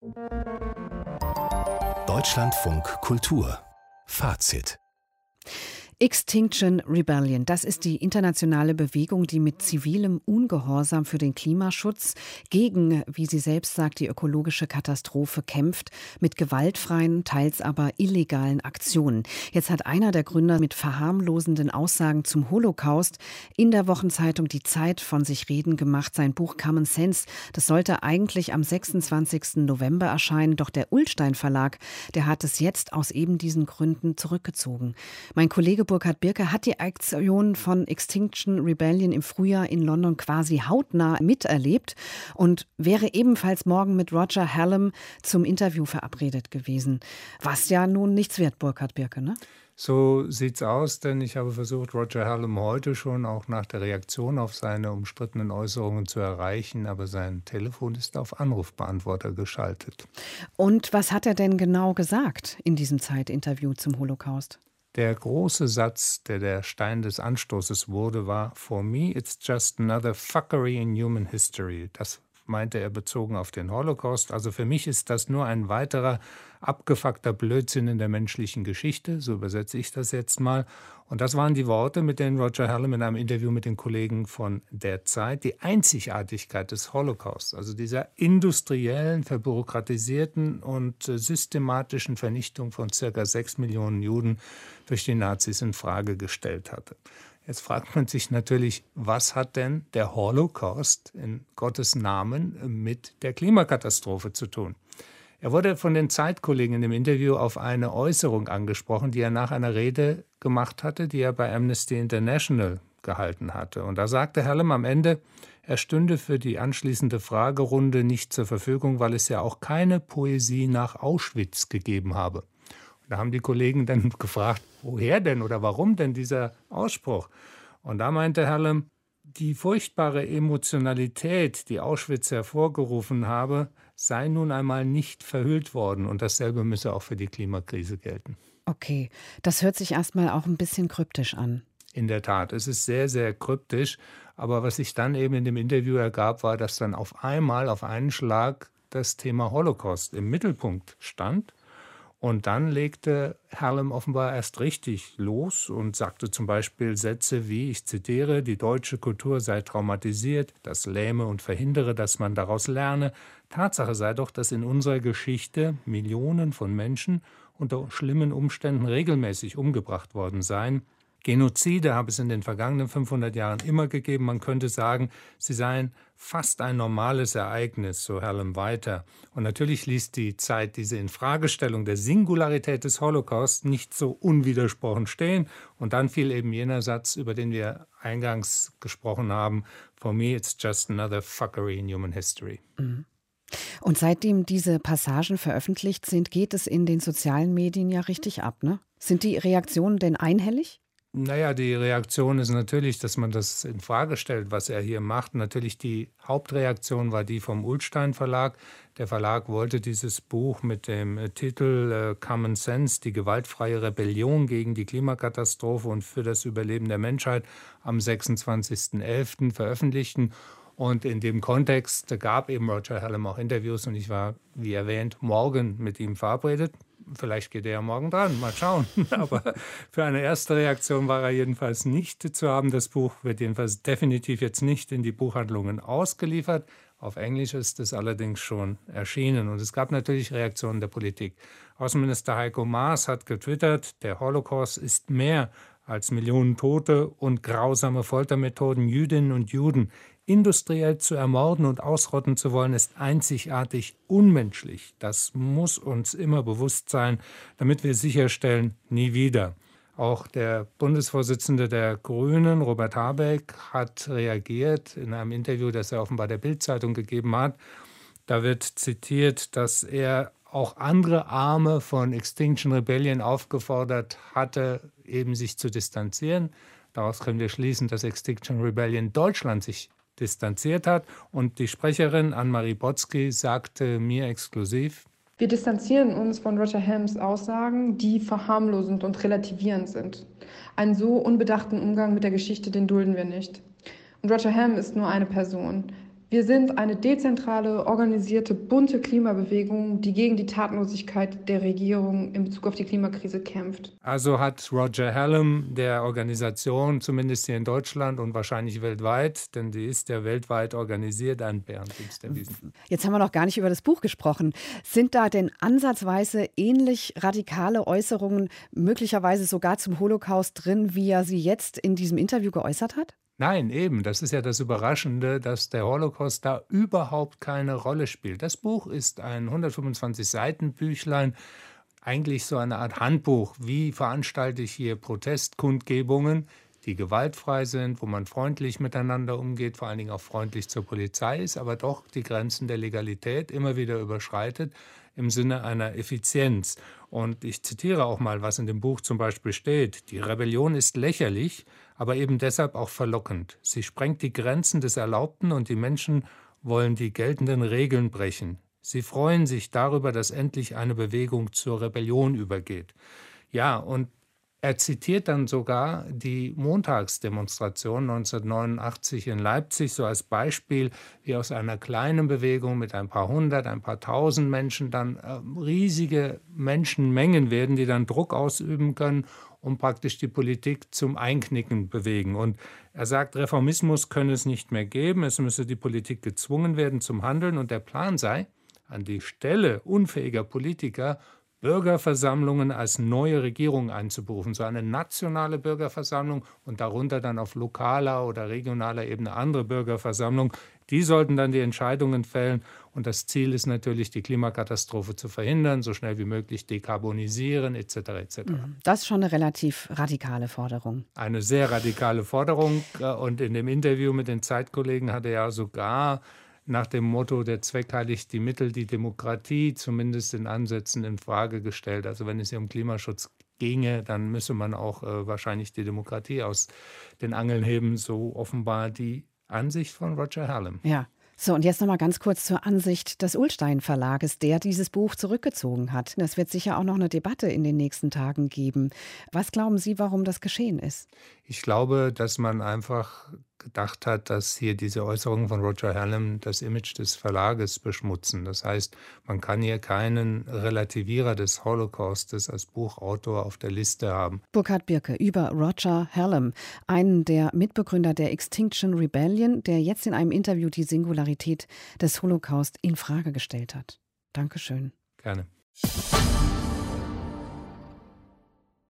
Deutschlandfunk Kultur Fazit. Extinction Rebellion, das ist die internationale Bewegung, die mit zivilem Ungehorsam für den Klimaschutz gegen, wie sie selbst sagt, die ökologische Katastrophe kämpft, mit gewaltfreien, teils aber illegalen Aktionen. Jetzt hat einer der Gründer mit verharmlosenden Aussagen zum Holocaust in der Wochenzeitung Die Zeit von sich reden gemacht. Sein Buch Common Sense, das sollte eigentlich am 26. November erscheinen, doch der Ullstein Verlag, der hat es jetzt aus eben diesen Gründen zurückgezogen. Mein Kollege Burkhard Birke hat die Aktion von Extinction Rebellion im Frühjahr in London quasi hautnah miterlebt und wäre ebenfalls morgen mit Roger Hallam zum Interview verabredet gewesen. Was ja nun nichts wert, Burkhard Birke, ne? So sieht's aus, denn ich habe versucht, Roger Hallam heute schon auch nach der Reaktion auf seine umstrittenen Äußerungen zu erreichen, aber sein Telefon ist auf Anrufbeantworter geschaltet. Und was hat er denn genau gesagt in diesem Zeitinterview zum Holocaust? Der große Satz, der Stein des Anstoßes wurde, war: "For me it's just another fuckery in human history." Das meinte er bezogen auf den Holocaust. Also für mich ist das nur ein weiterer abgefuckter Blödsinn in der menschlichen Geschichte. So übersetze ich das jetzt mal. Und das waren die Worte, mit denen Roger Hallam in einem Interview mit den Kollegen von der Zeit die Einzigartigkeit des Holocaust, also dieser industriellen, verbürokratisierten und systematischen Vernichtung von ca. 6 Millionen Juden durch die Nazis in Frage gestellt hatte. Jetzt fragt man sich natürlich, was hat denn der Holocaust in Gottes Namen mit der Klimakatastrophe zu tun? Er wurde von den Zeitkollegen in dem Interview auf eine Äußerung angesprochen, die er nach einer Rede gemacht hatte, die er bei Amnesty International gehalten hatte. Und da sagte Hallam am Ende, er stünde für die anschließende Fragerunde nicht zur Verfügung, weil es ja auch keine Poesie nach Auschwitz gegeben habe. Da haben die Kollegen dann gefragt, woher denn oder warum denn dieser Ausspruch? Und da meinte Hallam, die furchtbare Emotionalität, die Auschwitz hervorgerufen habe, sei nun einmal nicht verhüllt worden. Und dasselbe müsse auch für die Klimakrise gelten. Okay, das hört sich erstmal auch ein bisschen kryptisch an. In der Tat, es ist sehr, sehr kryptisch. Aber was sich dann eben in dem Interview ergab, war, dass dann auf einmal, auf einen Schlag, das Thema Holocaust im Mittelpunkt stand. Und dann legte Hallam offenbar erst richtig los und sagte zum Beispiel Sätze wie, ich zitiere, die deutsche Kultur sei traumatisiert, das lähme und verhindere, dass man daraus lerne. Tatsache sei doch, dass in unserer Geschichte Millionen von Menschen unter schlimmen Umständen regelmäßig umgebracht worden seien. Genozide habe es in den vergangenen 500 Jahren immer gegeben. Man könnte sagen, sie seien fast ein normales Ereignis, so Hallam weiter. Und natürlich ließ die Zeit diese Infragestellung der Singularität des Holocaust nicht so unwidersprochen stehen. Und dann fiel eben jener Satz, über den wir eingangs gesprochen haben, "For me it's just another fuckery in human history." Mhm. Und seitdem diese Passagen veröffentlicht sind, geht es in den sozialen Medien ja richtig ab, ne? Sind die Reaktionen denn einhellig? Naja, die Reaktion ist natürlich, dass man das in Frage stellt, was er hier macht. Natürlich die Hauptreaktion war die vom Ullstein Verlag. Der Verlag wollte dieses Buch mit dem Titel Common Sense, die gewaltfreie Rebellion gegen die Klimakatastrophe und für das Überleben der Menschheit am 26.11. veröffentlichen. Und in dem Kontext gab eben Roger Hallam auch Interviews und ich war, wie erwähnt, morgen mit ihm verabredet. Vielleicht geht er ja morgen dran, mal schauen. Aber für eine erste Reaktion war er jedenfalls nicht zu haben. Das Buch wird jedenfalls definitiv jetzt nicht in die Buchhandlungen ausgeliefert. Auf Englisch ist es allerdings schon erschienen. Und es gab natürlich Reaktionen der Politik. Außenminister Heiko Maas hat getwittert, der Holocaust ist mehr als Millionen Tote und grausame Foltermethoden, Jüdinnen und Juden industriell zu ermorden und ausrotten zu wollen, ist einzigartig unmenschlich. Das muss uns immer bewusst sein, damit wir sicherstellen, nie wieder. Auch der Bundesvorsitzende der Grünen, Robert Habeck, hat reagiert in einem Interview, das er offenbar der Bild-Zeitung gegeben hat. Da wird zitiert, dass er auch andere Arme von Extinction Rebellion aufgefordert hatte, eben sich zu distanzieren. Daraus können wir schließen, dass Extinction Rebellion Deutschland sich distanziert hat. Und die Sprecherin Annemarie Botzky sagte mir exklusiv: Wir distanzieren uns von Roger Hallams Aussagen, die verharmlosend und relativierend sind. Einen so unbedachten Umgang mit der Geschichte, den dulden wir nicht. Und Roger Hallam ist nur eine Person. Wir sind eine dezentrale, organisierte, bunte Klimabewegung, die gegen die Tatenlosigkeit der Regierung in Bezug auf die Klimakrise kämpft. Also hat Roger Hallam der Organisation, zumindest hier in Deutschland und wahrscheinlich weltweit, denn die ist ja weltweit organisiert, einen Bärendienst erwiesen. Jetzt haben wir noch gar nicht über das Buch gesprochen. Sind da denn ansatzweise ähnlich radikale Äußerungen, möglicherweise sogar zum Holocaust drin, wie er sie jetzt in diesem Interview geäußert hat? Nein, eben, das ist ja das Überraschende, dass der Holocaust da überhaupt keine Rolle spielt. Das Buch ist ein 125-Seiten-Büchlein, eigentlich so eine Art Handbuch. Wie veranstalte ich hier Protestkundgebungen, die gewaltfrei sind, wo man freundlich miteinander umgeht, vor allen Dingen auch freundlich zur Polizei ist, aber doch die Grenzen der Legalität immer wieder überschreitet im Sinne einer Effizienz. Und ich zitiere auch mal, was in dem Buch zum Beispiel steht. Die Rebellion ist lächerlich, aber eben deshalb auch verlockend. Sie sprengt die Grenzen des Erlaubten und die Menschen wollen die geltenden Regeln brechen. Sie freuen sich darüber, dass endlich eine Bewegung zur Rebellion übergeht. Ja, und er zitiert dann sogar die Montagsdemonstration 1989 in Leipzig so als Beispiel, wie aus einer kleinen Bewegung mit ein paar hundert, ein paar tausend Menschen dann riesige Menschenmengen werden, die dann Druck ausüben können und praktisch die Politik zum Einknicken bewegen. Und er sagt, Reformismus könne es nicht mehr geben, es müsse die Politik gezwungen werden zum Handeln und der Plan sei, an die Stelle unfähiger Politiker Bürgerversammlungen als neue Regierung einzuberufen, so eine nationale Bürgerversammlung und darunter dann auf lokaler oder regionaler Ebene andere Bürgerversammlungen. Die sollten dann die Entscheidungen fällen und das Ziel ist natürlich, die Klimakatastrophe zu verhindern, so schnell wie möglich dekarbonisieren etc. etc. Das ist schon eine relativ radikale Forderung. Eine sehr radikale Forderung und in dem Interview mit den Zeitkollegen hat er ja sogar nach dem Motto, der Zweck heiligt die Mittel, die Demokratie zumindest in Ansätzen in Frage gestellt. Also wenn es hier um Klimaschutz ginge, dann müsse man auch wahrscheinlich die Demokratie aus den Angeln heben, so offenbar die Ansicht von Roger Hallam. Ja. So, und jetzt noch mal ganz kurz zur Ansicht des Ullstein Verlages, der dieses Buch zurückgezogen hat. Es wird sicher auch noch eine Debatte in den nächsten Tagen geben. Was glauben Sie, warum das geschehen ist? Ich glaube, dass man einfach gedacht hat, dass hier diese Äußerungen von Roger Hallam das Image des Verlages beschmutzen. Das heißt, man kann hier keinen Relativierer des Holocaustes als Buchautor auf der Liste haben. Burkhard Birke über Roger Hallam, einen der Mitbegründer der Extinction Rebellion, der jetzt in einem Interview die Singularität des Holocaust in Frage gestellt hat. Dankeschön. Gerne.